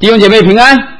弟兄姐妹平安。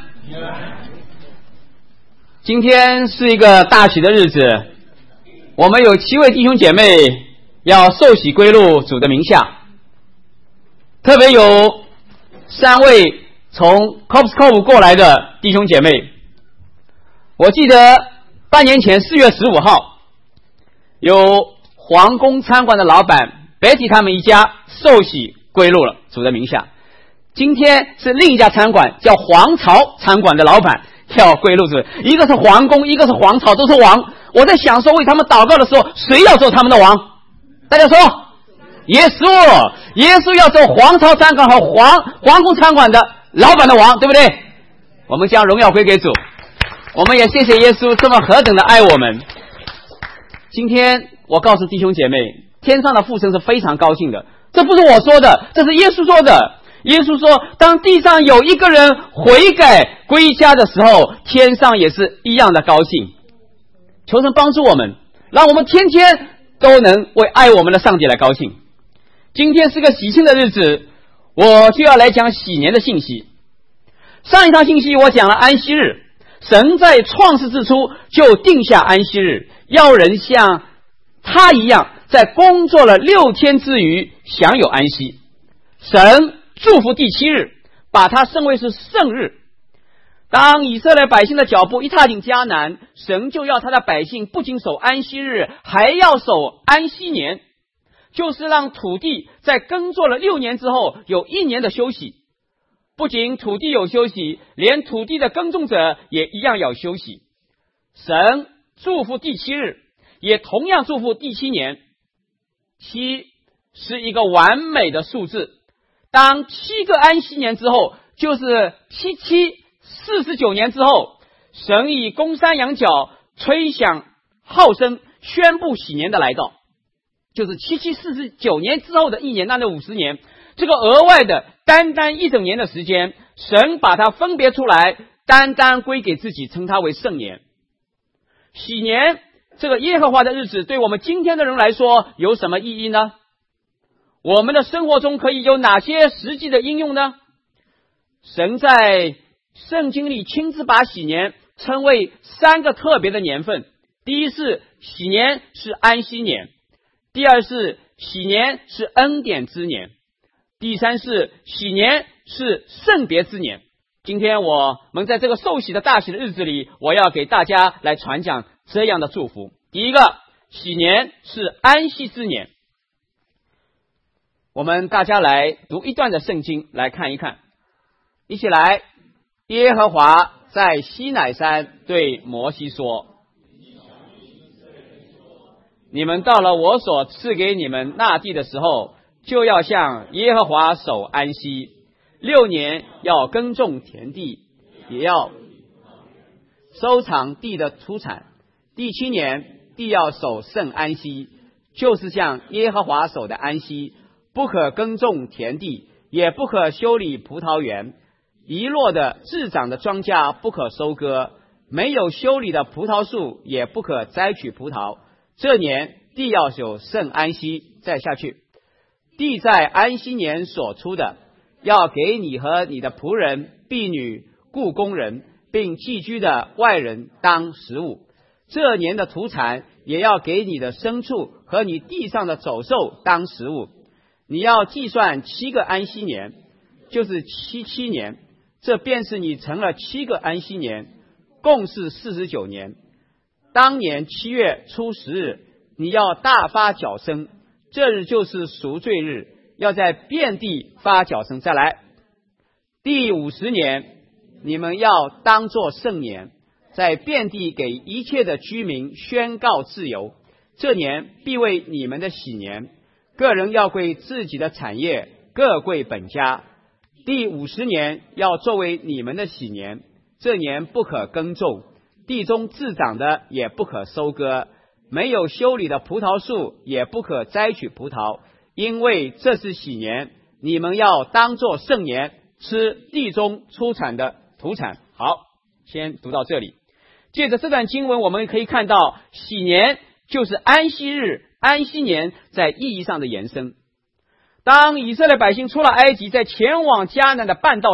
今天是一个大喜的日子，我们有7位弟兄姐妹要受洗归入主的名下，特别有3位从 Copscov 过来的弟兄姐妹。我记得半年前4月15号，有皇宫餐馆的老板 Betty 他们一家受洗归入了主的名下。今天是另一家餐馆叫皇朝餐馆的老板要归入主，一个是皇宫，一个是皇朝，都是王。我在想说，为他们祷告的时候，谁要做他们的王？大家说，耶稣，耶稣要做皇朝餐馆和皇宫餐馆的老板的王，对不对？我们将荣耀归给主，我们也谢谢耶稣这么何等的爱我们。今天我告诉弟兄姐妹，天上的父神是非常高兴的，这不是我说的，这是耶稣说的。耶稣说，当地上有一个人悔改归家的时候，天上也是一样的高兴。求神帮助我们，让我们天天都能为爱我们的上帝来高兴。今天是个喜庆的日子，我就要来讲喜年的信息。上一堂信息我讲了安息日，神在创世之初就定下安息日，要人像他一样在工作了6天之余享有安息。神祝福第7日，把它称为是圣日。当以色列百姓的脚步一踏进迦南，神就要他的百姓不仅守安息日，还要守安息年，就是让土地在耕作了6年之后有1年的休息。不仅土地有休息，连土地的耕种者也一样要休息。神祝福第7日，也同样祝福第7年。7是一个完美的数字，当7个安息年之后，就是749年之后，神以公山羊角吹响号声，宣布喜年的来到，就是749年之后的1年，那50年，这个额外的单1整年的时间，神把它分别出来，单归给自己，称它为圣年。喜年这个耶和华的日子，对我们今天的人来说有什么意义呢？我们的生活中可以有哪些实际的应用呢？神在圣经里亲自把喜年称为3个特别的年份。第一是喜年是安息年，第二是喜年是恩典之年，第三是喜年是圣别之年。今天我们在这个受洗的大喜的日子里，我要给大家来传讲这样的祝福。第一个，喜年是安息之年。我们大家来读一段的圣经来看一看，一起来。耶和华在西乃山对摩西说，你们到了我所赐给你们那地的时候，就要向耶和华守安息，6年要耕种田地，也要收藏地的出产。第7年地要守圣安息，就是向耶和华守的安息，不可耕种田地，也不可修理葡萄园，遗落的自长的庄稼不可收割，没有修理的葡萄树也不可摘取葡萄。这年地要守圣安息。再下去，地在安息年所出的，要给你和你的仆人、婢女、雇工人，并寄居的外人当食物。这年的土产也要给你的牲畜和你地上的走兽当食物。你要计算7个安息年，就是77年，这便是你成了7个安息年，共是49年。当年7月初10日，你要大发角声，这日就是赎罪日，要在遍地发角声。再来，第50年，你们要当作圣年，在遍地给一切的居民宣告自由。这年必为你们的喜年，个人要归自己的产业，各归本家。第50年要作为你们的喜年，这年不可耕种，地中自长的也不可收割，没有修理的葡萄树也不可摘取葡萄，因为这是喜年，你们要当作圣年，吃地中出产的土产。好，先读到这里。借着这段经文，我们可以看到喜年就是安息日、安息年在意义上的延伸。当以色列百姓出了埃及，在前往迦南的半道上，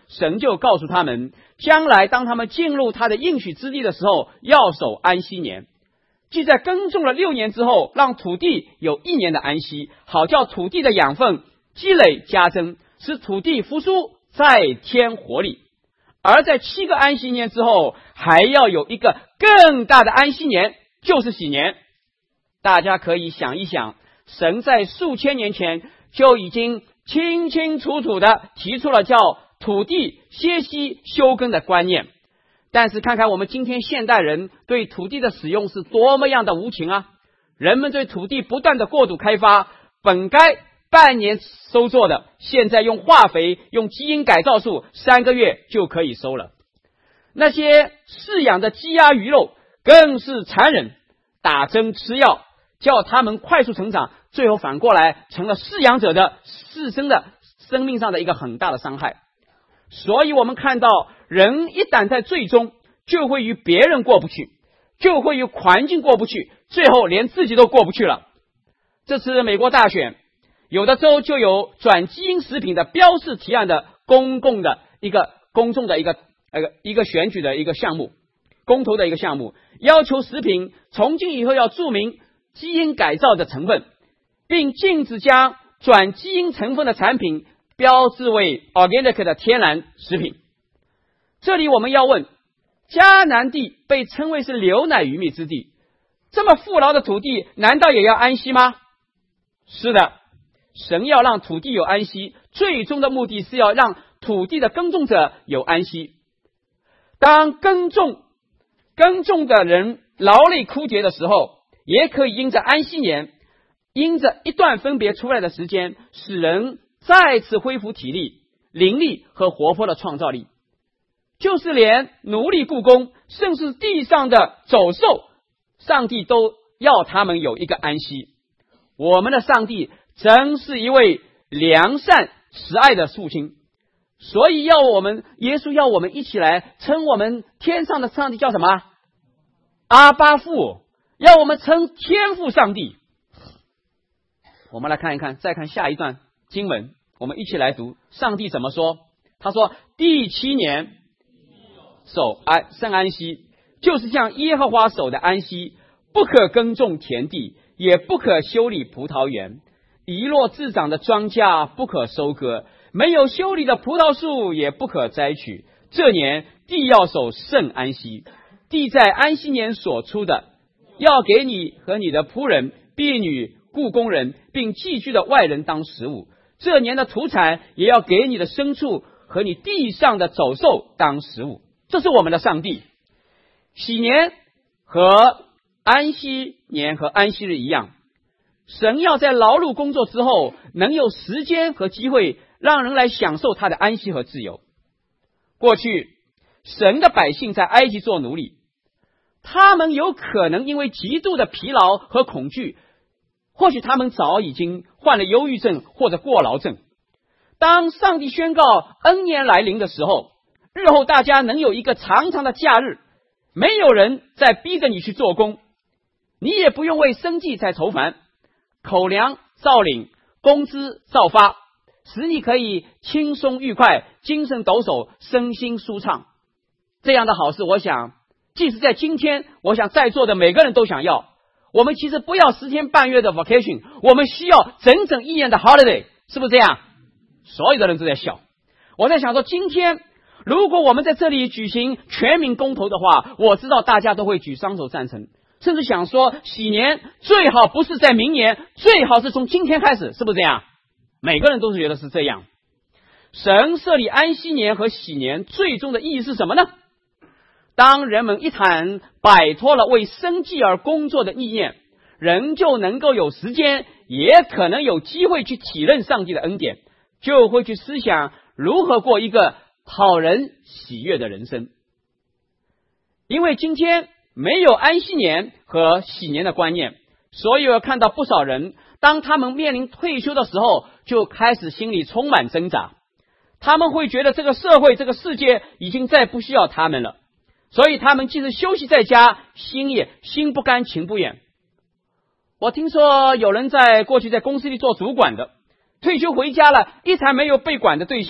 神就告诉他们，将来当他们进入他的应许之地的时候，要守安息年。即在耕种了6年之后，让土地有1年的安息，好叫土地的养分积累加增，使土地复苏，再添活力。而在7个安息年之后，还要有一个更大的安息年，就是喜年。大家可以想一想，神在数千年前就已经清清楚楚的提出了叫土地歇息休耕的观念。但是看看我们今天现代人对土地的使用是多么样的无情啊！人们对土地不断的过度开发，本该半年收作的，现在用化肥、用基因改造术3个月就可以收了。那些饲养的鸡鸭鱼肉更是残忍，打针吃药，叫他们快速成长，最后反过来成了饲养者的自身的生命上的一个很大的伤害。所以我们看到，人一旦在罪中，就会与别人过不去，就会与环境过不去，最后连自己都过不去了。这次美国大选，有的州就有转基因食品的标示提案的公众的一个选举的一个项目，公投的一个项目，要求食品从今以后要注明基因改造的成分，并禁止将转基因成分的产品标志为 organic 的天然食品。这里我们要问，迦南地被称为是流奶与蜜之地，这么富饶的土地难道也要安息吗？是的，神要让土地有安息，最终的目的是要让土地的耕种者有安息。当耕种的人劳累枯竭的时候，也可以因着安息年，因着一段分别出来的时间，使人再次恢复体力、灵力和活泼的创造力。就是连奴隶雇工，甚至地上的走兽，上帝都要他们有一个安息。我们的上帝真是一位良善慈爱的父亲，所以耶稣要我们一起来称我们天上的上帝叫什么？阿爸父，要我们称天父上帝。我们来看一看，再看下一段经文，我们一起来读上帝怎么说。他说，第7年守圣安息，就是像耶和华守的安息，不可耕种田地，也不可修理葡萄园，遗落自长的庄稼不可收割，没有修理的葡萄树也不可摘取。这年地要守圣安息，地在安息年所出的，要给你和你的仆人、婢女、雇工人并寄居的外人当食物。这年的土产也要给你的牲畜和你地上的走兽当食物。这是我们的上帝。喜年和安息年和安息日一样，神要在劳碌工作之后，能有时间和机会让人来享受他的安息和自由。过去神的百姓在埃及做奴隶，他们有可能因为极度的疲劳和恐惧，或许他们早已经患了忧郁症或者过劳症。当上帝宣告恩年来临的时候，日后大家能有一个长长的假日，没有人再逼着你去做工，你也不用为生计在愁烦，口粮照领，工资照发，使你可以轻松愉快，精神抖擞，身心舒畅。这样的好事，我想即使在今天，我想在座的每个人都想要。我们其实不要10天半月的 vacation， 我们需要整整1年的 holiday， 是不是这样？所有的人都在笑。我在想说，今天如果我们在这里举行全民公投的话，我知道大家都会举双手赞成，甚至想说喜年最好不是在明年，最好是从今天开始，是不是这样？每个人都是觉得是这样。神设立安息年和喜年最终的意义是什么呢？当人们一旦摆脱了为生计而工作的意念，人就能够有时间，也可能有机会去体认上帝的恩典，就会去思想如何过一个讨人喜悦的人生。因为今天没有安息年和喜年的观念，所以我看到不少人当他们面临退休的时候，就开始心里充满挣扎。他们会觉得这个社会这个世界已经再不需要他们了，所以他们即使休息在家，心不甘情不愿。我听说有人过去在公司里做主管的，退休回家了，一才没有被管的对象了，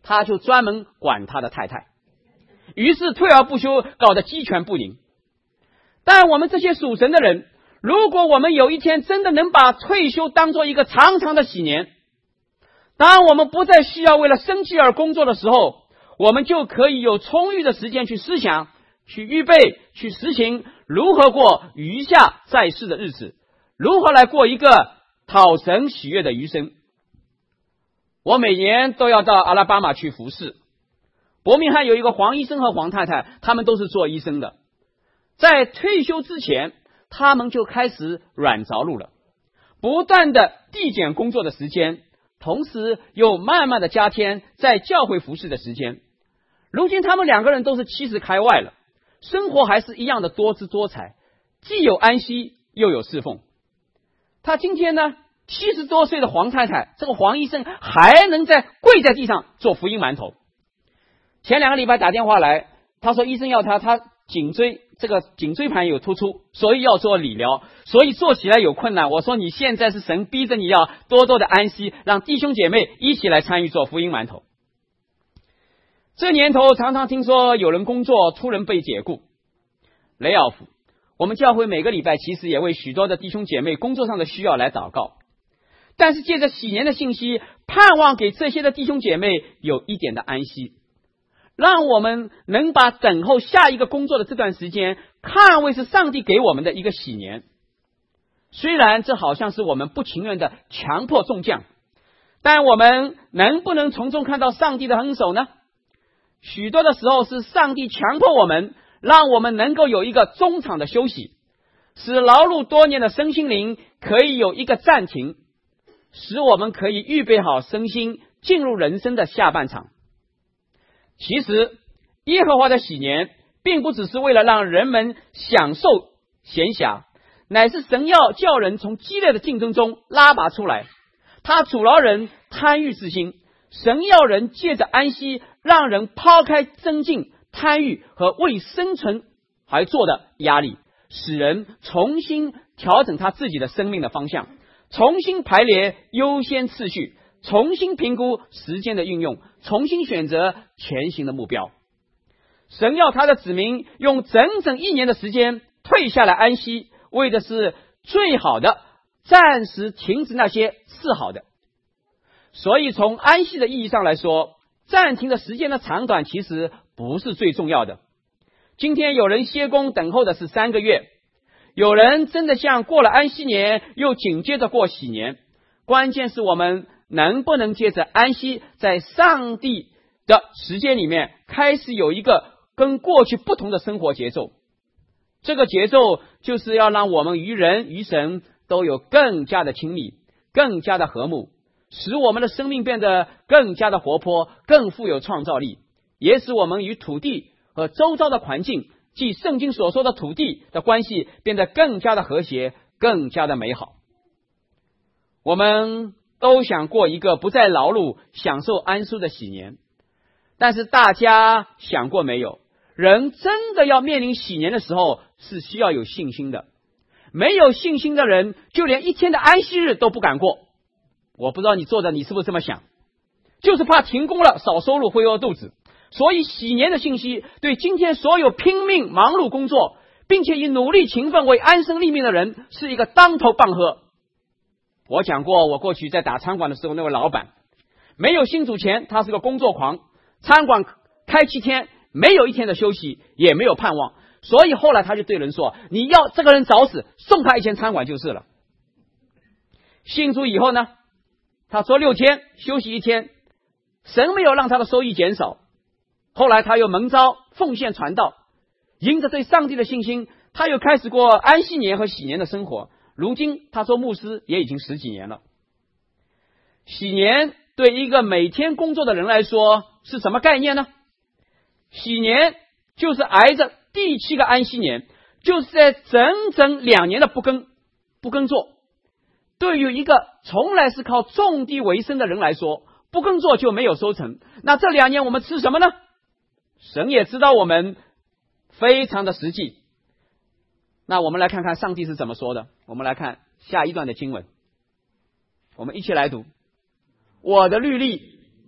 他就专门管他的太太，于是退而不休，搞得鸡犬不宁。但我们这些属神的人，如果我们有一天真的能把退休当作一个长长的喜年，当我们不再需要为了生计而工作的时候，我们就可以有充裕的时间去思想，去预备，去实行如何过余下在世的日子，如何来过一个讨神喜悦的余生。我每年都要到阿拉巴马去服侍，伯明翰有一个黄医生和黄太太，他们都是做医生的。在退休之前，他们就开始软着陆了，不断的递减工作的时间，同时又慢慢的加添在教会服侍的时间。如今他们两个人都是70开外了，生活还是一样的多姿多彩，既有安息又有侍奉。他今天呢，70多岁的黄太太，这个黄医生还能跪在地上做福音馒头。前2个礼拜打电话来，他说医生要他颈椎盘有突出，所以要做理疗，所以做起来有困难。我说你现在是神逼着你要多多的安息，让弟兄姐妹一起来参与做福音馒头。这年头常常听说有人工作突然被解雇雷奥夫，我们教会每个礼拜其实也为许多的弟兄姐妹工作上的需要来祷告，但是借着喜年的信息，盼望给这些的弟兄姐妹有一点的安息，让我们能把等候下一个工作的这段时间看为是上帝给我们的一个喜年。虽然这好像是我们不情愿的强迫中奖，但我们能不能从中看到上帝的恩手呢？许多的时候是上帝强迫我们，让我们能够有一个中场的休息，使劳碌多年的身心灵可以有一个暂停，使我们可以预备好身心进入人生的下半场。其实耶和华的喜年并不只是为了让人们享受闲暇，乃是神要叫人从激烈的竞争中拉拔出来，他阻挠人贪欲之心，神要人借着安息，让人抛开增进、贪欲和为生存而做的压力，使人重新调整他自己的生命的方向，重新排列优先次序，重新评估时间的运用，重新选择前行的目标。神要他的子民用整整1年的时间退下来安息，为的是最好的暂时停止那些次好的。所以从安息的意义上来说，暂停的时间的长短其实不是最重要的。今天有人歇工等候的是3个月，有人真的像过了安息年又紧接着过喜年，关键是我们能不能借着安息，在上帝的时间里面开始有一个跟过去不同的生活节奏。这个节奏就是要让我们与人与神都有更加的亲密，更加的和睦，使我们的生命变得更加的活泼，更富有创造力，也使我们与土地和周遭的环境，即圣经所说的土地的关系变得更加的和谐，更加的美好。我们都想过一个不再劳碌、享受安舒的喜年，但是大家想过没有，人真的要面临喜年的时候是需要有信心的。没有信心的人就连1天的安息日都不敢过。我不知道你坐着你是不是这么想，就是怕停工了少收入会饿肚子。所以喜年的信息对今天所有拼命忙碌工作并且以努力勤奋为安身立命的人是一个当头棒喝。我讲过，我过去在打餐馆的时候，那位老板没有信主前他是个工作狂，餐馆开7天没有1天的休息，也没有盼望，所以后来他就对人说，你要这个人找死，送他1间餐馆就是了。信主以后呢，他做6天休息1天，神没有让他的收益减少。后来他又蒙召奉献传道，因着对上帝的信心，他又开始过安息年和喜年的生活。如今他做牧师也已经10几年了。喜年对一个每天工作的人来说是什么概念呢？喜年就是挨着第7个安息年，就是在整整2年的不耕作。对于一个从来是靠种地为生的人来说，不耕作就没有收成，那这2年我们吃什么呢？神也知道我们非常的实际。那我们来看看上帝是怎么说的。我们来看下一段的经文，我们一起来读。我的律例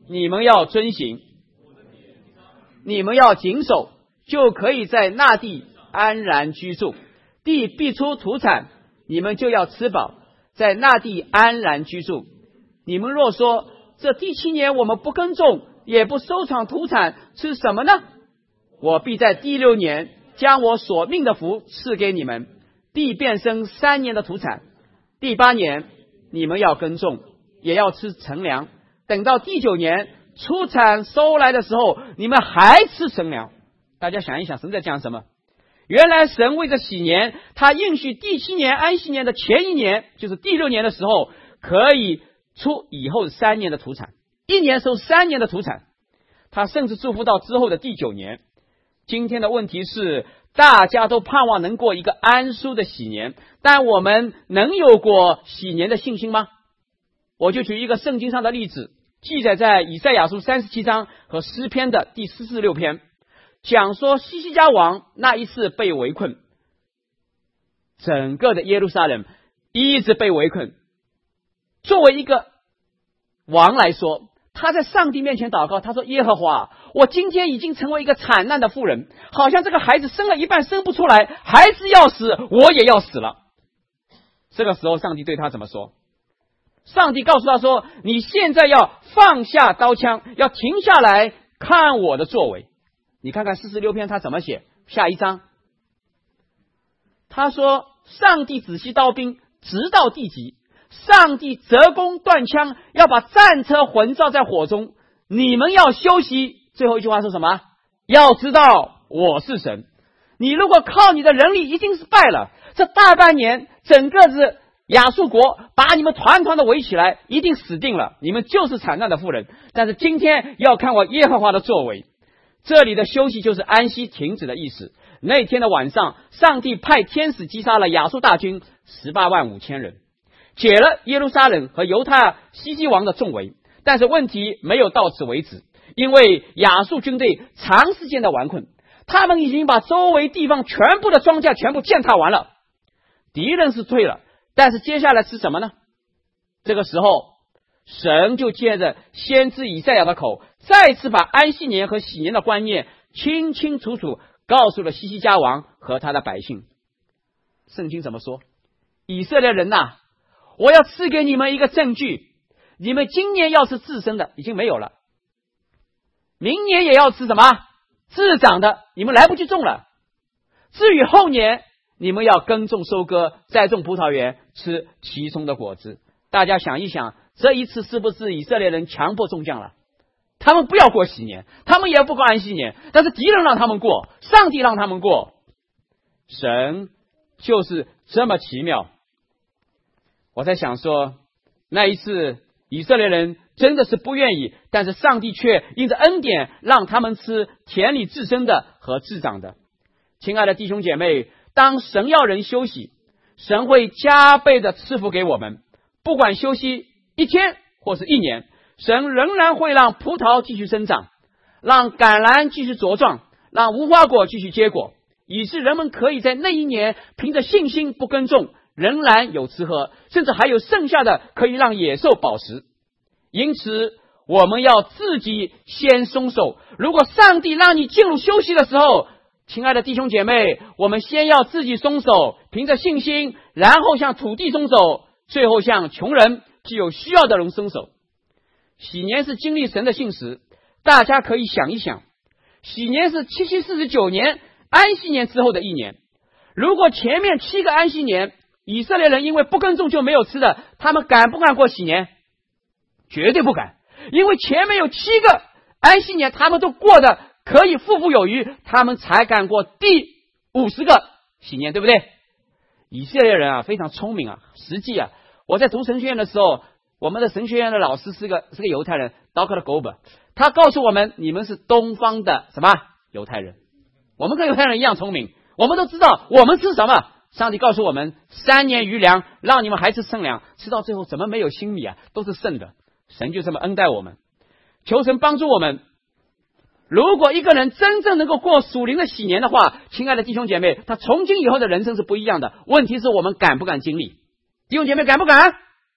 你们要遵行，你们要谨守，就可以在那地安然居住。地必出土产，你们就要吃饱，在那地安然居住。你们若说，这第7年我们不耕种，也不收藏土产，吃什么呢？我必在第6年将我所命的福赐给你们，地便生3年的土产。第8年你们要耕种，也要吃陈粮，等到第9年出产收来的时候，你们还吃陈粮。大家想一想，神在讲什么？原来神为着喜年，他应许第7年安息年的前一年，就是第6年的时候，可以出以后3年的土产，1年收3年的土产。他甚至祝福到之后的第9年。今天的问题是，大家都盼望能过一个安舒的喜年，但我们能有过喜年的信心吗？我就举一个圣经上的例子，记载在以赛亚书37章和诗篇的第46篇，讲说西西家王那一次被围困，整个的耶路撒冷一直被围困。作为一个王来说，他在上帝面前祷告，他说，耶和华，我今天已经成为一个惨难的妇人，好像这个孩子生了一半生不出来，孩子要死，我也要死了。这个时候上帝对他怎么说？上帝告诉他说，你现在要放下刀枪，要停下来看我的作为。你看看46篇他怎么写，下一章他说，上帝止息刀兵，直到地极，上帝折弓断枪，要把战车焚烧在火中，你们要休息。最后一句话说什么？要知道我是神。你如果靠你的人力，一定是败了。这大半年整个是亚述国把你们团团的围起来，一定死定了，你们就是惨难的妇人。但是今天要看我耶和华的作为。这里的休息就是安息停止的意思。那天的晚上，上帝派天使击杀了亚述大军185000人，解了耶路撒冷和犹太西西王的重围。但是问题没有到此为止，因为亚述军队长时间的顽困，他们已经把周围地方全部的庄稼全部践踏完了，敌人是退了，但是接下来是什么呢？这个时候神就借着先知以赛亚的口，再次把安息年和喜年的观念清清楚楚告诉了西西家王和他的百姓。圣经怎么说？以色列人呐，我要赐给你们一个证据，你们今年要吃自生的已经没有了，明年也要吃什么？自长的，你们来不及种了。至于后年，你们要耕种收割，栽种葡萄园，吃其中的果子。大家想一想，这一次是不是以色列人强迫种降了？他们不要过喜年，他们也不过安息年，但是敌人让他们过，上帝让他们过。神就是这么奇妙。我在想说，那一次以色列人真的是不愿意，但是上帝却因着恩典让他们吃田里自生的和自长的。亲爱的弟兄姐妹，当神要人休息，神会加倍的赐福给我们。不管休息1天或是1年，神仍然会让葡萄继续生长，让橄榄继续茁壮，让无花果继续结果，以致人们可以在那一年凭着信心不耕种，仍然有吃喝，甚至还有剩下的可以让野兽饱食。因此我们要自己先松手。如果上帝让你进入休息的时候，亲爱的弟兄姐妹，我们先要自己松手，凭着信心，然后向土地松手，最后向穷人既有需要的人松手。喜年是经历神的信实，大家可以想一想，喜年是7749年安息年之后的一年。如果前面7个安息年以色列人因为不耕种就没有吃的，他们敢不敢过喜年？绝对不敢。因为前面有7个安息年他们都过得可以富富有余，他们才敢过第50个喜年，对不对？以色列人啊非常聪明啊。实际啊，我在读神学院的时候，我们的神学院的老师是个犹太人 Dr. Gober， 他告诉我们，你们是东方的什么犹太人。我们跟犹太人一样聪明，我们都知道我们吃什么。上帝告诉我们3年余粮，让你们还吃剩粮，吃到最后怎么没有新米啊，都是剩的。神就这么恩待我们，求神帮助我们。如果一个人真正能够过属灵的喜年的话，亲爱的弟兄姐妹，他从今以后的人生是不一样的。问题是我们敢不敢经历？弟兄姐妹敢不敢？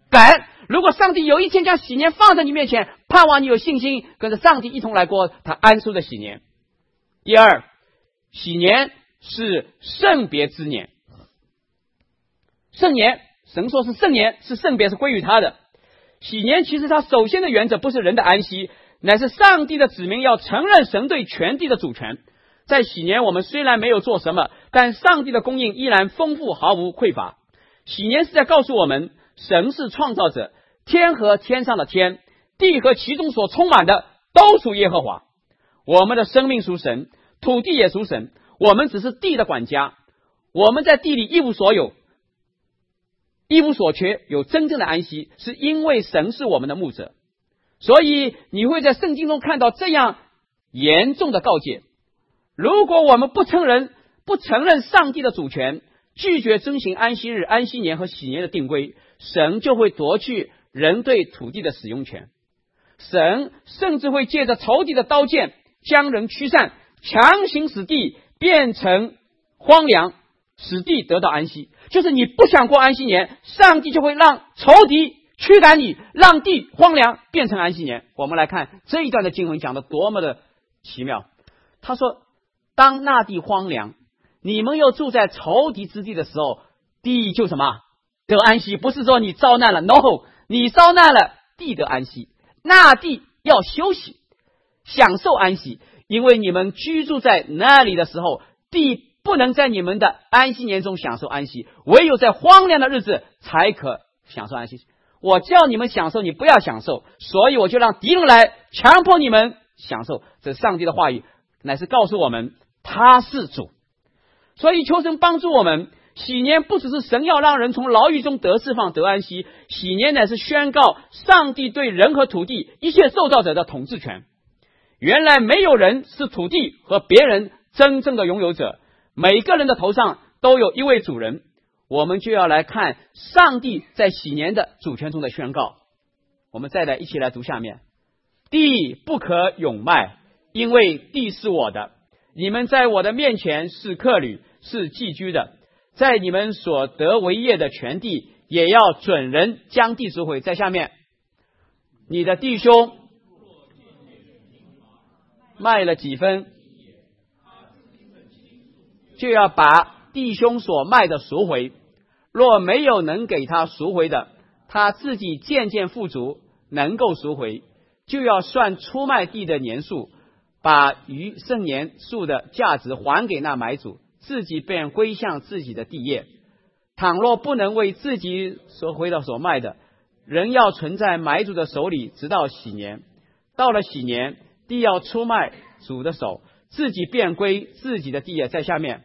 感恩。如果上帝有一天将喜年放在你面前，盼望你有信心跟着上帝一同来过他安舒的喜年。第二，喜年是圣别之年。圣年，神说是圣年，是圣别，是归于他的。喜年其实它首先的原则不是人的安息，乃是上帝的子民要承认神对全地的主权。在喜年我们虽然没有做什么，但上帝的供应依然丰富，毫无匮乏。喜年是在告诉我们，神是创造者，天和天上的天，地和其中所充满的都属耶和华。我们的生命属神，土地也属神，我们只是地的管家。我们在地里一无所有，一无所缺，有真正的安息，是因为神是我们的牧者。所以你会在圣经中看到这样严重的告诫：如果我们不承认上帝的主权，拒绝遵行安息日、安息年和喜年的定规，神就会夺去人对土地的使用权。神甚至会借着仇敌的刀剑将人驱散，强行使地变成荒凉，使地得到安息。就是你不想过安息年，上帝就会让仇敌驱赶你，让地荒凉变成安息年。我们来看这一段的经文讲得多么的奇妙。他说，当那地荒凉，你们又住在仇敌之地的时候，地就什么？得安息。不是说你遭难了 ，no， 你遭难了，地得安息。那地要休息，享受安息，因为你们居住在那里的时候，地不能在你们的安息年中享受安息，唯有在荒凉的日子才可享受安息。我叫你们享受，你不要享受，所以我就让敌人来强迫你们享受。这上帝的话语乃是告诉我们他是主。所以求神帮助我们，喜年不只是神要让人从牢狱中得释放得安息，喜年乃是宣告上帝对人和土地一切受造者的统治权。原来没有人是土地和别人真正的拥有者，每个人的头上都有一位主人。我们就要来看上帝在喜年的主权中的宣告。我们再来一起来读下面：地不可永卖，因为地是我的，你们在我的面前是客旅，是寄居的。在你们所得为业的全地，也要准人将地赎回。在下面，你的弟兄卖了几分，就要把弟兄所卖的赎回。若没有能给他赎回的，他自己渐渐富足，能够赎回，就要算出卖地的年数，把余剩年数的价值还给那买主，自己便归向自己的地业。倘若不能为自己所回到所卖的，仍要存在买主的手里，直到喜年。到了喜年，地要出卖主的手，自己便归自己的地业。在下面，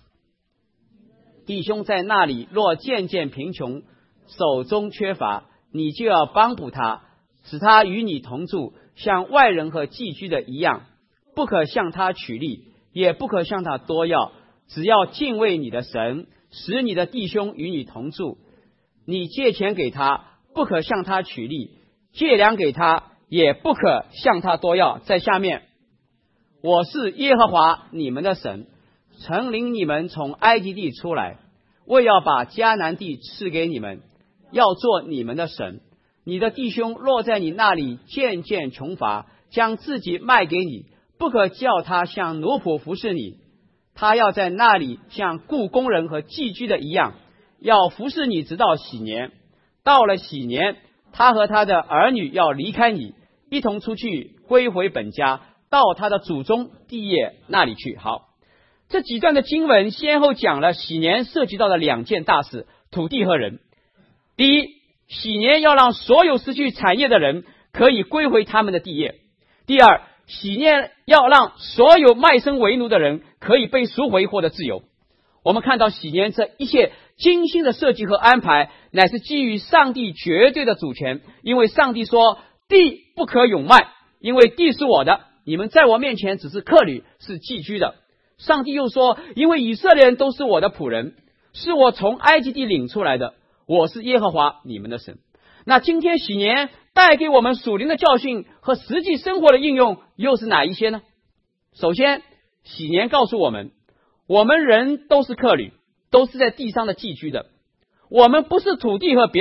弟兄在那里若渐渐贫穷，手中缺乏，你就要帮补他，使他与你同住，像外人和寄居的一样，不可向他取利，也不可向他多要，只要敬畏你的神，使你的弟兄与你同住。你借钱给他，不可向他取利，借粮给他，也不可向他多要。在下面，我是耶和华你们的神，曾领你们从埃及地出来，为要把迦南地赐给你们，要做你们的神。你的弟兄若在你那里渐渐穷乏，将自己卖给你，不可叫他像奴仆服侍你，他要在那里像雇工人和寄居的一样，要服侍你直到喜年。到了喜年，他和他的儿女要离开你，一同出去归回本家，到他的祖宗地业那里去。好，这几段的经文先后讲了喜年涉及到的两件大事，土地和人。第一，喜年要让所有失去产业的人可以归回他们的地业。第二，喜年要让所有卖身为奴的人可以被赎回，获得自由。我们看到喜年这一切精心的设计和安排，乃是基于上帝绝对的主权。因为上帝说，地不可永卖，因为地是我的，你们在我面前只是客旅，是寄居的。上帝又说，因为以色列人都是我的仆人，是我从埃及地领出来的，我是耶和华你们的神。那今天喜年带给我们属灵的教训和实际生活的应用又是哪一些呢？首先，喜年告诉我们，我们人都是客旅，都是在地上的寄居的。我们不是土地和别人，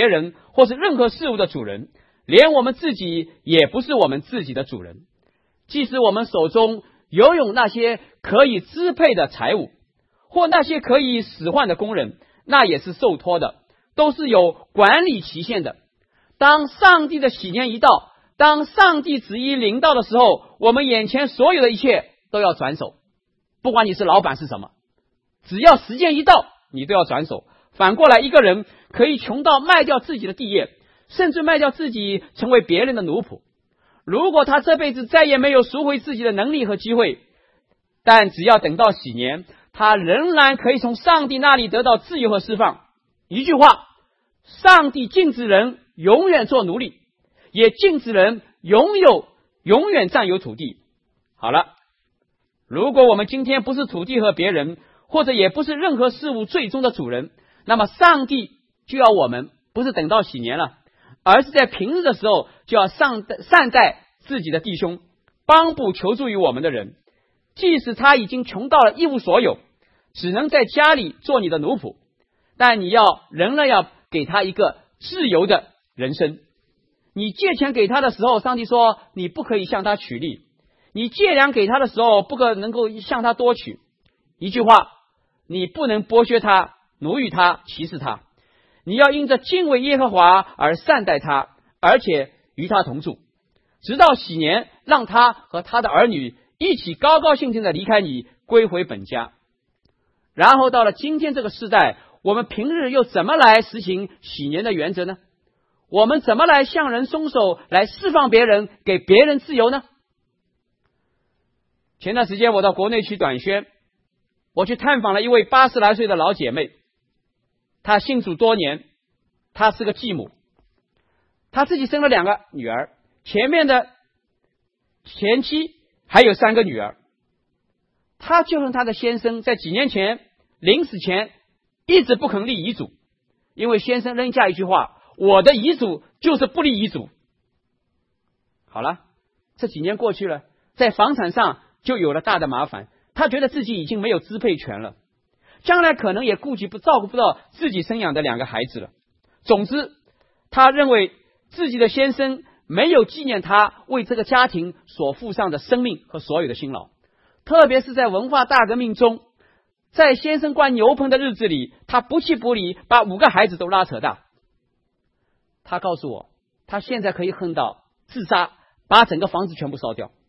或是任何事物的主人，连我们自己也不是我们自己的主人。即使我们手中拥有那些可以支配的财物，或那些可以使唤的工人，那也是受托的，都是有管理期限的。当上帝的喜年一到，当上帝旨意临到的时候，我们眼前所有的一切都要转手。不管你是老板是什么，只要时间一到，你都要转手。反过来，一个人可以穷到卖掉自己的地业，甚至卖掉自己成为别人的奴仆。如果他这辈子再也没有赎回自己的能力和机会，但只要等到喜年，他仍然可以从上帝那里得到自由和释放。一句话，上帝禁止人永远做奴隶，也禁止人永远占有土地。好了，如果我们今天不是土地和别人，或者也不是任何事物最终的主人，那么上帝就要我们不是等到喜年了，而是在平日的时候就要善待自己的弟兄，帮补求助于我们的人。即使他已经穷到了一无所有，只能在家里做你的奴仆，但你仍然要给他一个自由的人生。你借钱给他的时候，上帝说你不可以向他取利，你借粮给他的时候，不可能够向他多取。一句话，你不能剥削他，奴役他，歧视他。你要因着敬畏耶和华而善待他，而且与他同住，直到喜年，让他和他的儿女一起高高兴兴的离开你，归回本家。然后到了今天这个时代，我们平日又怎么来实行喜年的原则呢？我们怎么来向人松手，来释放别人，给别人自由呢？前段时间我到国内去短宣，我去探访了一位80来岁的老姐妹，她信主多年，她是个继母，她自己生了2个女儿，前面的前妻还有3个女儿。她就跟她的先生在几年前临死前一直不肯立遗嘱，因为先生扔下一句话，我的遗嘱就是不立遗嘱。好了，这几年过去了，在房产上就有了大的麻烦，他觉得自己已经没有支配权了，将来可能也照顾不到自己生养的2个孩子了。总之，他认为自己的先生没有纪念他为这个家庭所付上的生命和所有的辛劳，特别是在文化大革命中，在先生关牛棚的日子里，他不弃不离，把5个孩子都拉扯大。他告诉我，他现在可以恨到自杀，把整个房子全部烧掉。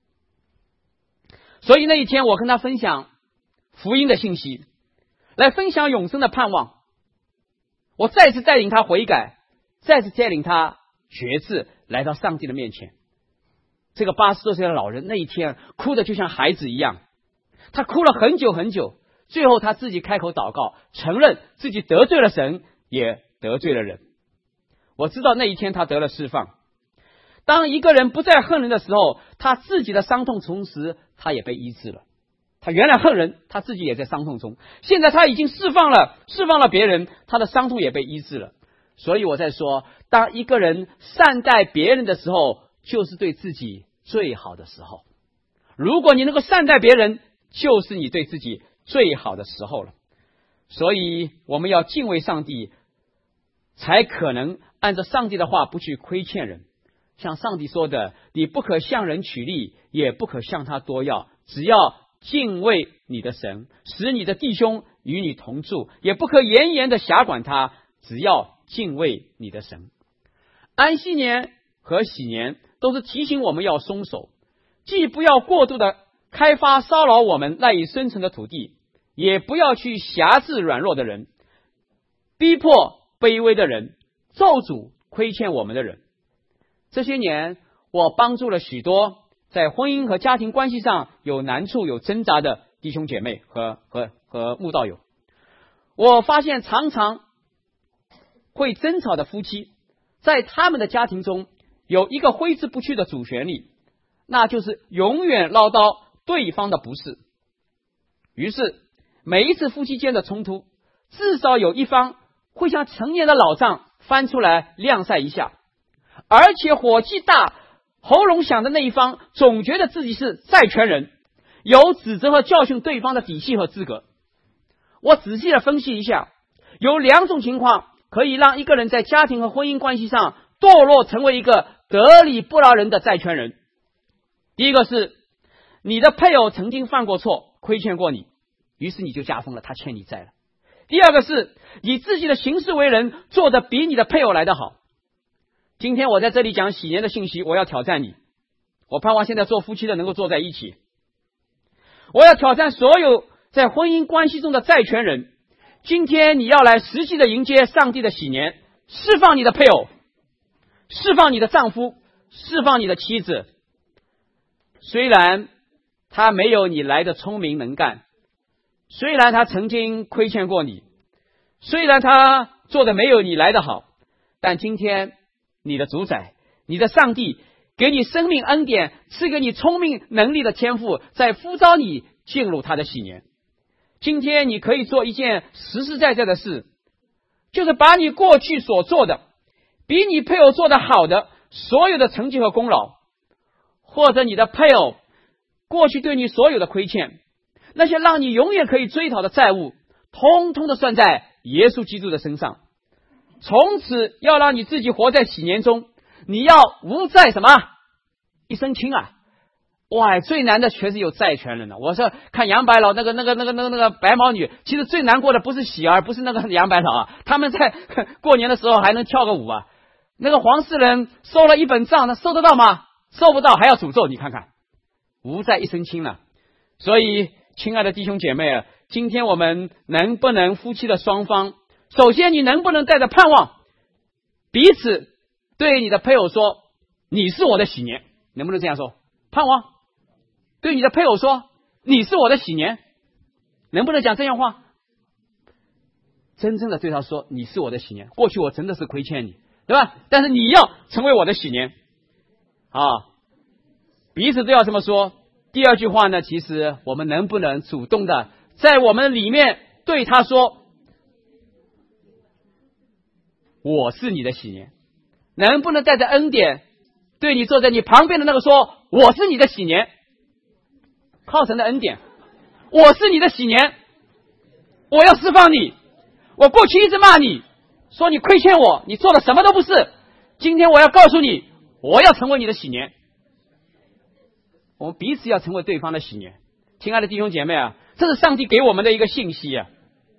所以那一天我跟他分享福音的信息，来分享永生的盼望。我再次带领他悔改，再次带领他决志，来到上帝的面前。这个80多岁的老人那一天哭得就像孩子一样，他哭了很久很久，最后他自己开口祷告，承认自己得罪了神，也得罪了人。我知道那一天他得了释放。当一个人不再恨人的时候，他自己的伤痛同时他也被医治了。他原来恨人，他自己也在伤痛中，现在他已经释放了别人，他的伤痛也被医治了。所以我在说，当一个人善待别人的时候，就是对自己最好的时候。如果你能够善待别人，就是你对自己最好的时候了。所以我们要敬畏上帝，才可能按照上帝的话不去亏欠人。像上帝说的，你不可向人取利，也不可向他多要，只要敬畏你的神，使你的弟兄与你同住，也不可严严的辖管他，只要敬畏你的神。安息年和喜年都是提醒我们要松手，既不要过度的开发骚扰我们赖以生存的土地，也不要去辖制软弱的人，逼迫卑微的人，咒诅亏欠我们的人。这些年我帮助了许多在婚姻和家庭关系上有难处有挣扎的弟兄姐妹和慕道友。我发现常常会争吵的夫妻，在他们的家庭中有一个挥之不去的主旋律，那就是永远唠叨对方的不是。于是每一次夫妻间的冲突，至少有一方会像成年的老丈翻出来晾晒一下，而且火气大喉咙响的那一方总觉得自己是债权人，有指责和教训对方的底气和资格。我仔细的分析一下，有2种情况可以让一个人在家庭和婚姻关系上堕落，成为一个得理不饶人的债权人。第一个是你的配偶曾经犯过错，亏欠过你，于是你就加封了，他欠你债了。第二个是你自己的行事为人做得比你的配偶来得好。今天我在这里讲喜年的信息，我要挑战你，我盼望现在做夫妻的能够坐在一起。我要挑战所有在婚姻关系中的债权人，今天你要来实际的迎接上帝的喜年，释放你的配偶，释放你的丈夫，释放你的妻子。虽然他没有你来的聪明能干，虽然他曾经亏欠过你，虽然他做的没有你来的好，但今天你的主宰，你的上帝给你生命恩典，赐给你聪明能力的天赋，在呼召你进入他的喜年。今天你可以做一件实实在在的事，就是把你过去所做的比你配偶做的好的所有的成绩和功劳，或者你的配偶过去对你所有的亏欠，那些让你永远可以追讨的债务，通通的算在耶稣基督的身上。从此要让你自己活在喜年中，你要无债什么？一身轻啊！哇，最难的全是有债权人了。我说看杨白劳那个白毛女，其实最难过的不是喜儿，不是那个杨白劳啊，他们在过年的时候还能跳个舞啊。那个黄世仁收了一本账，他收得到吗？收不到，还要诅咒，你看看，无债一身轻了。所以亲爱的弟兄姐妹啊，今天我们能不能夫妻的双方，首先你能不能带着盼望，彼此对你的配偶说，你是我的喜年，能不能这样说？盼望对你的配偶说，你是我的喜年，能不能讲这样话？真正的对他说，你是我的喜年，过去我真的是亏欠你，对吧？但是你要成为我的喜年啊，彼此都要这么说。第二句话呢，其实我们能不能主动的在我们里面对他说，我是你的喜年，能不能带着恩典对你坐在你旁边的那个说，我是你的喜年，靠神的恩典，我是你的喜年，我要释放你，我过去一直骂你，说你亏欠我，你做的什么都不是，今天我要告诉你，我要成为你的喜年。我们彼此要成为对方的喜年。亲爱的弟兄姐妹啊，这是上帝给我们的一个信息啊，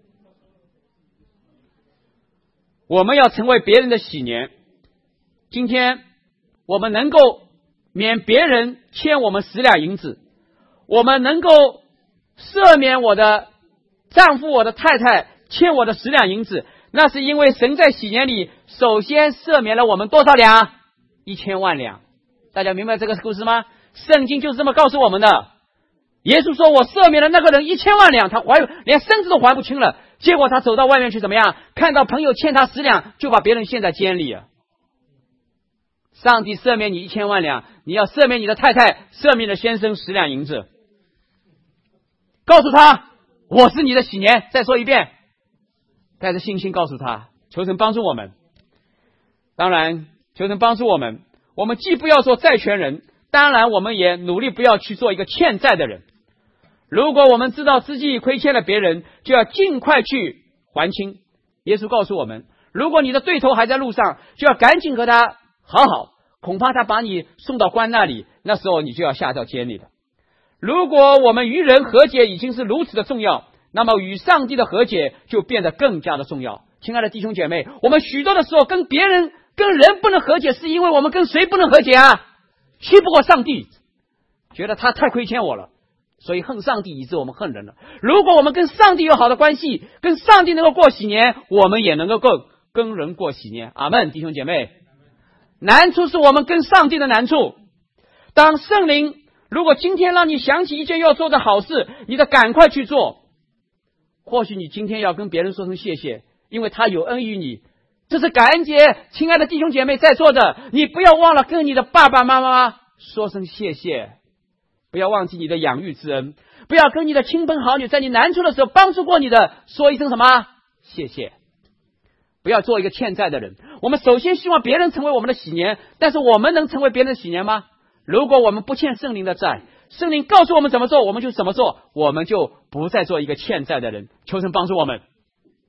我们要成为别人的喜年。今天我们能够免别人欠我们10两银子，我们能够赦免我的丈夫我的太太欠我的10两银子，那是因为神在喜年里首先赦免了我们多少两？1000万两。大家明白这个故事吗？圣经就是这么告诉我们的。耶稣说，我赦免了那个人1000万两，他连身子都还不清了，结果他走到外面去怎么样？看到朋友欠他10两，就把别人陷在监里了。上帝赦免你1000万两，你要赦免你的太太，赦免了先生10两银子，告诉他我是你的喜年。再说一遍，带着信心告诉他，求神帮助我们。当然求神帮助我们，我们既不要做债权人，当然我们也努力不要去做一个欠债的人。如果我们知道自己亏欠了别人，就要尽快去还清。耶稣告诉我们，如果你的对头还在路上，就要赶紧和他好好，恐怕他把你送到官那里，那时候你就要下到监里了。如果我们与人和解已经是如此的重要，那么与上帝的和解就变得更加的重要。亲爱的弟兄姐妹，我们许多的时候跟别人跟人不能和解，是因为我们跟谁不能和解啊？气不过上帝，觉得他太亏欠我了，所以恨上帝以致我们恨人了。如果我们跟上帝有好的关系，跟上帝能够过喜年，我们也能够跟人过喜年。阿们，弟兄姐妹。难处是我们跟上帝的难处。当圣灵如果今天让你想起一件要做的好事，你得赶快去做。或许你今天要跟别人说声谢谢，因为他有恩于你，这是感恩节。亲爱的弟兄姐妹在座的，你不要忘了跟你的爸爸妈妈说声谢谢，不要忘记你的养育之恩，不要跟你的亲朋好友在你难处的时候帮助过你的说一声什么谢谢，不要做一个欠债的人。我们首先希望别人成为我们的喜年，但是我们能成为别人的喜年吗？如果我们不欠圣灵的债，圣灵告诉我们怎么做，我们就怎么做，我们就不再做一个欠债的人。求神帮助我们。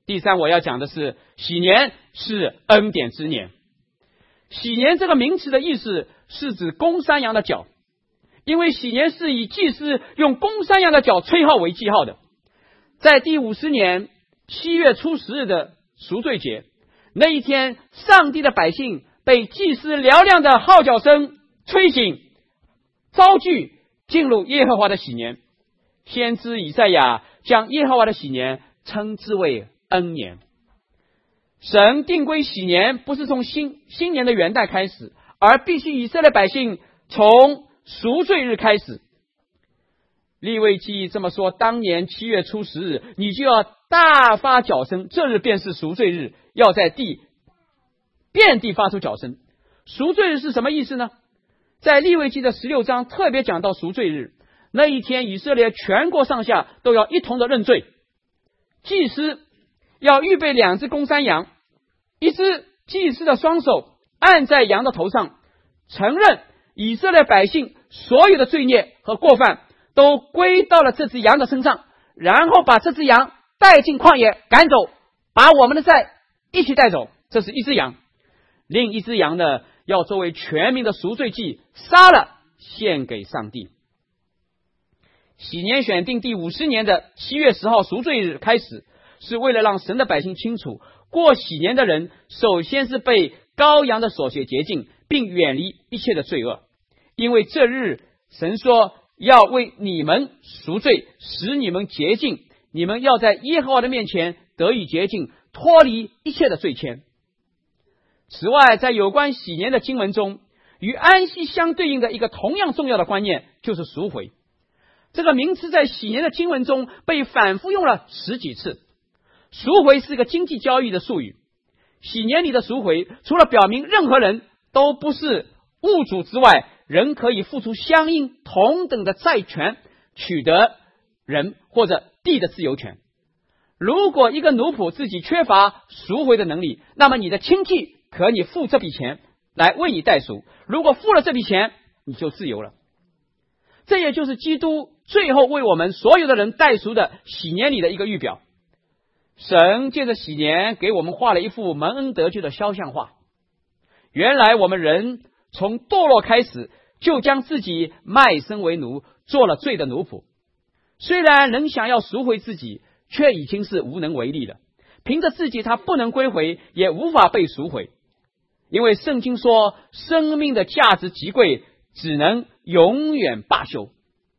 第三，我要讲的是喜年是恩典之年。喜年这个名词的意思是指公山羊的角，因为喜年是以祭司用公山羊的角吹号为记号的。在第50年7月初10日的赎罪节，那一天，上帝的百姓被祭司嘹亮的号角声吹醒，招聚进入耶和华的喜年。先知以赛亚将耶和华的喜年称之为恩年。神定规喜年不是从新年的元旦开始，而必须以色列百姓从赎罪日开始。利未记这么说，当年7月初10日，你就要大发角声，这日便是赎罪日，要在遍地发出角声。赎罪日是什么意思呢？在利未记的16章特别讲到赎罪日，那一天以色列全国上下都要一同的认罪。祭司要预备2只公山羊，一只祭司的双手按在羊的头上，承认以色列百姓所有的罪孽和过犯都归到了这只羊的身上，然后把这只羊带进旷野赶走，把我们的债一起带走。这是一只羊。另一只羊呢，要作为全民的赎罪祭，杀了献给上帝。喜年选定第50年的7月10号赎罪日开始，是为了让神的百姓清楚，过喜年的人首先是被羔羊的所血洁净，并远离一切的罪恶。因为这日神说要为你们赎罪，使你们洁净，你们要在耶和华的面前得以洁净，脱离一切的罪愆。此外，在有关喜年的经文中，与安息相对应的一个同样重要的观念就是赎回。这个名词在喜年的经文中被反复用了10几次。赎回是个经济交易的术语。喜年里的赎回，除了表明任何人都不是物主之外，人可以付出相应同等的债权，取得人或者地的自由权。如果一个奴仆自己缺乏赎回的能力，那么你的亲戚可以付这笔钱来为你代赎，如果付了这笔钱，你就自由了。这也就是基督最后为我们所有的人代赎的喜年里的一个预表。神借着喜年给我们画了一幅蒙恩得救的肖像画。原来我们人从堕落开始，就将自己卖身为奴，做了罪的奴仆。虽然人想要赎回自己，却已经是无能为力了。凭着自己他不能归回，也无法被赎回。因为圣经说，生命的价值极贵，只能永远罢休。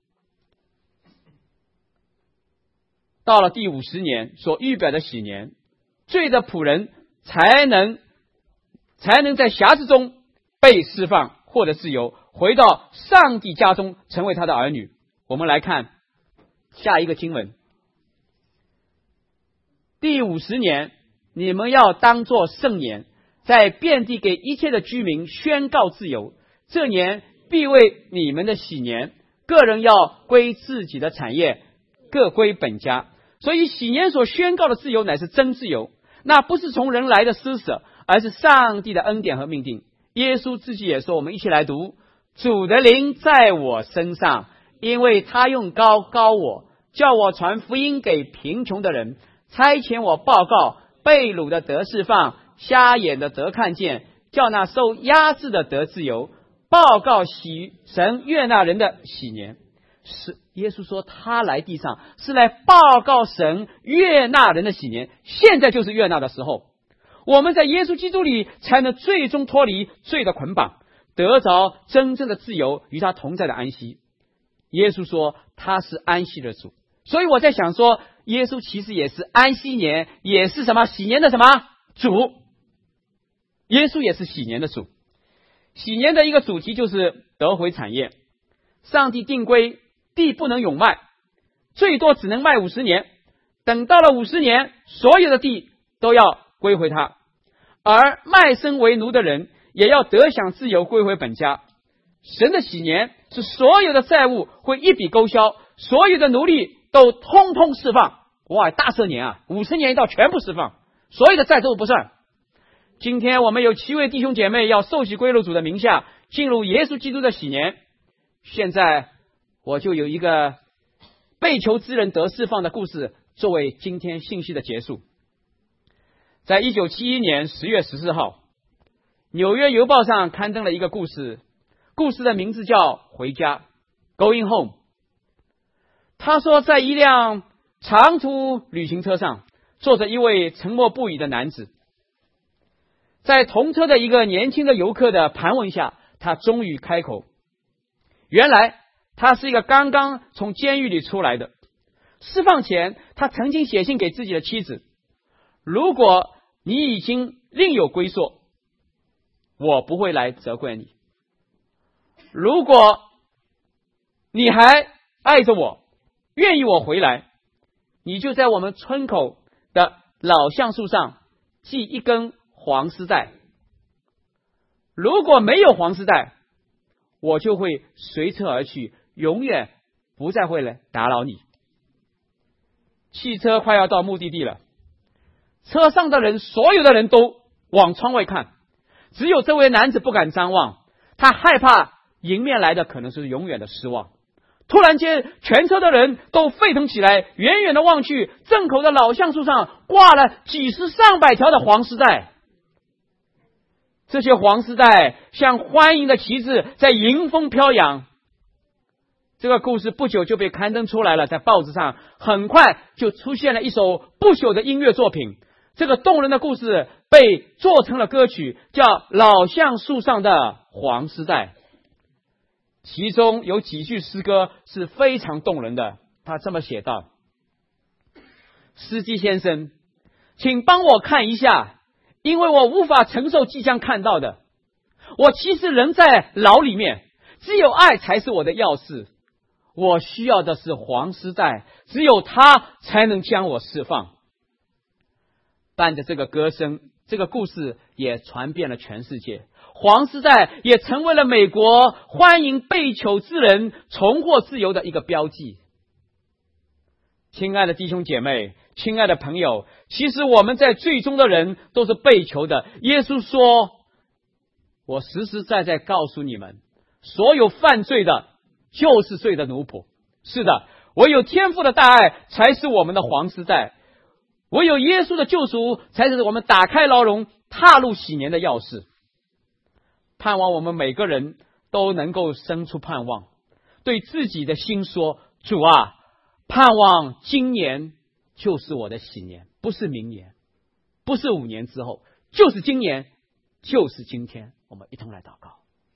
到了第50年所预表的喜年，罪的仆人才能在辖制中被释放，获得自由，回到上帝家中，成为他的儿女。我们来看下一个经文。第50年，你们要当作圣年，在遍地给一切的居民宣告自由。这年必为你们的喜年，个人要归自己的产业，各归本家。所以喜年所宣告的自由乃是真自由，那不是从人来的施舍，而是上帝的恩典和命定。耶稣自己也说，我们一起来读：主的灵在我身上，因为他用膏膏我，叫我传福音给贫穷的人，差遣我报告被掳的得释放，瞎眼的得看见，叫那受压制的得自由，报告神悦纳人的喜年。是耶稣说他来地上是来报告神悦纳人的喜年，现在就是悦纳的时候。我们在耶稣基督里才能最终脱离罪的捆绑，得着真正的自由，与他同在的安息。耶稣说他是安息的主，所以我在想说，耶稣其实也是安息年，也是什么喜年的什么主。耶稣也是喜年的主。喜年的一个主题就是得回产业。上帝定规地不能永卖，最多只能卖50年，等到了50年，所有的地都要归回他。而卖身为奴的人也要得享自由，归回本家。神的喜年是所有的债务会一笔勾销，所有的奴隶都通通释放。哇，大赦年啊，50年一到全部释放，所有的债都不算。今天我们有7位弟兄姐妹要受洗归入主的名下，进入耶稣基督的喜年。现在我就有一个被囚之人得释放的故事作为今天信息的结束。 在1971年10月14号，纽约邮报上刊登了一个故事，故事的名字叫回家 Going Home。 他说，在一辆长途旅行车上坐着一位沉默不语的男子，在同车的一个年轻的游客的盘问下，他终于开口。原来他是一个刚刚从监狱里出来的，释放前他曾经写信给自己的妻子，如果你已经另有归宿，我不会来责怪你，如果你还爱着我，愿意我回来，你就在我们村口的老橡树上系一根黄丝带，如果没有黄丝带，我就会随车而去，永远不再会来打扰你。汽车快要到目的地了，车上的人，所有的人都往窗外看，只有这位男子不敢张望，他害怕迎面来的可能是永远的失望。突然间，全车的人都沸腾起来，远远的望去，镇口的老橡树上挂了几十上百条的黄丝带，这些黄丝带像欢迎的旗帜在迎风飘扬。这个故事不久就被刊登出来了，在报纸上很快就出现了一首不朽的音乐作品。这个动人的故事被做成了歌曲，叫《老橡树上的黄丝带》。其中有几句诗歌是非常动人的，他这么写道：司机先生，请帮我看一下，因为我无法承受即将看到的。我其实人在牢里面，只有爱才是我的钥匙。我需要的是黄丝带，只有它才能将我释放。伴着这个歌声，这个故事也传遍了全世界，黄丝带也成为了美国欢迎被囚之人重获自由的一个标记。亲爱的弟兄姐妹，亲爱的朋友，其实我们在罪中的人都是被囚的。耶稣说，我实实在在告诉你们，所有犯罪的就是罪的奴仆。是的，唯有天父的大爱才是我们的黄丝带，唯有耶稣的救赎才是我们打开牢笼踏入喜年的钥匙。盼望我们每个人都能够生出盼望，对自己的心说，主啊，盼望今年就是我的喜年，不是明年，不是5年之后，就是今年，就是今天。我们一同来祷告。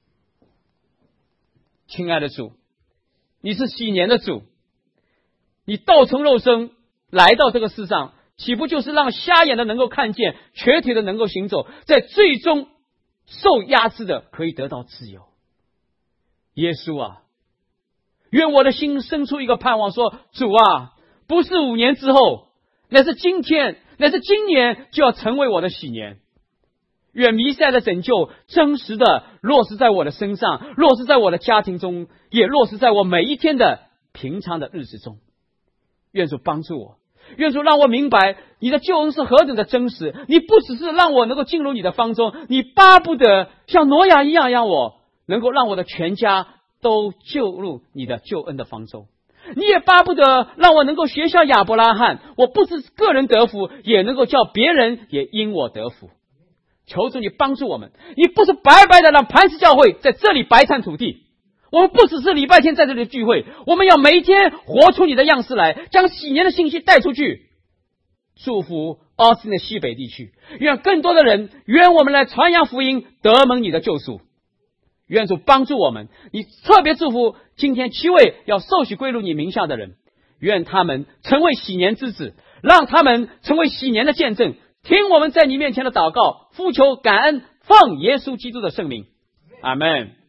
亲爱的主，你是喜年的主，你道成肉身来到这个世上，岂不就是让瞎眼的能够看见，瘸腿的能够行走，在最终受压制的可以得到自由。耶稣啊，愿我的心生出一个盼望，说，主啊，不是5年之后，乃是今天，乃是今年就要成为我的喜年。愿弥赛的拯救真实的落实在我的身上，落实在我的家庭中，也落实在我每一天的平常的日子中。愿主帮助我，愿主让我明白你的救恩是何等的真实。你不只是让我能够进入你的方舟，你巴不得像挪亚一样，让我能够让我的全家都救入你的救恩的方舟。你也巴不得让我能够学像亚伯拉罕，我不是个人得福，也能够叫别人也因我得福。求主你帮助我们，你不是白白的让磐石教会在这里白占土地，我们不只是礼拜天在这里聚会，我们要每一天活出你的样式来，将喜年的信息带出去，祝福奥斯汀的西北地区，愿更多的人，愿我们来传扬福音，得蒙你的救赎。愿主帮助我们，你特别祝福今天7位要受洗归入你名下的人，愿他们成为喜年之子，让他们成为喜年的见证。听我们在你面前的祷告，呼求感恩，奉耶稣基督的圣名，阿们。